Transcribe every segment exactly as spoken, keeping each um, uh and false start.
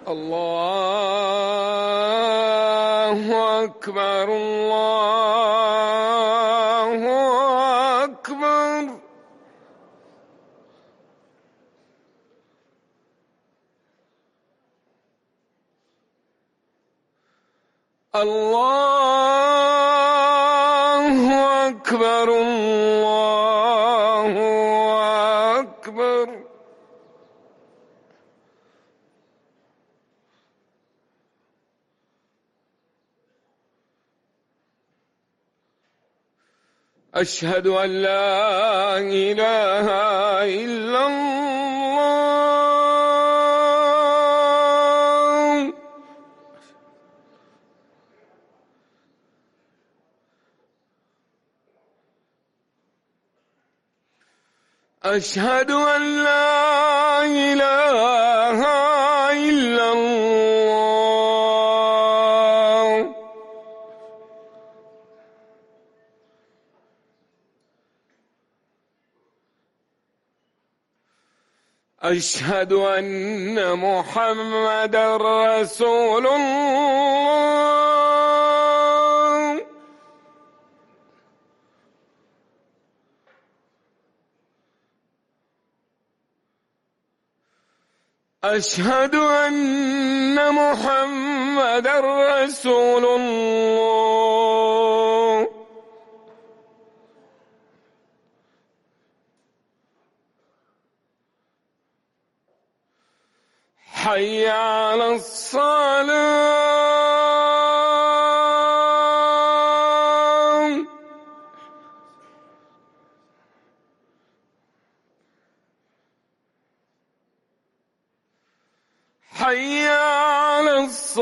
الله أكبر الله أكبر. الله أكبر الله أكبر. أشهد أن لا إله إلا الله. أشهد أن لا إله إلا الله. أشهد أن محمدًا رسول الله. أشهد أن محمدًا رسول الله. حي على الصلاة. حي على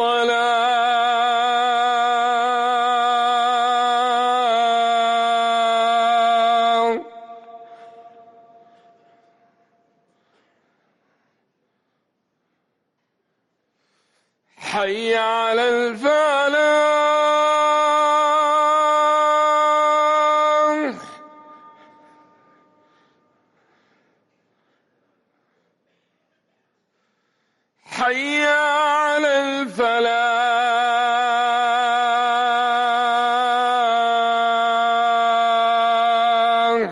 الصلاة. حي على الفلاح. حي على الفلاح.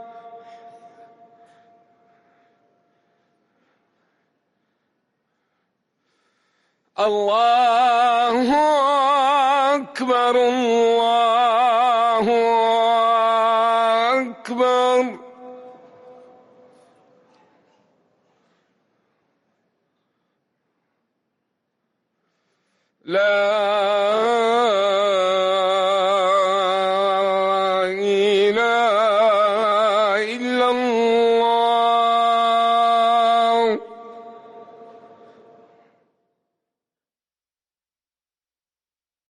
الله أكبر الله أكبر. لا إله